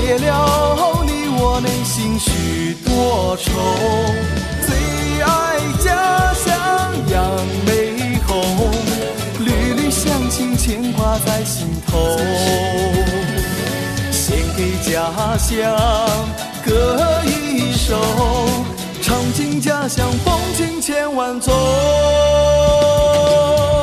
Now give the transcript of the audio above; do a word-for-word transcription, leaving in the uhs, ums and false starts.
解了你我内心许多愁。最爱家乡杨梅红，缕缕乡情牵挂在心头。献给家乡歌一首，唱尽家乡风情千万种。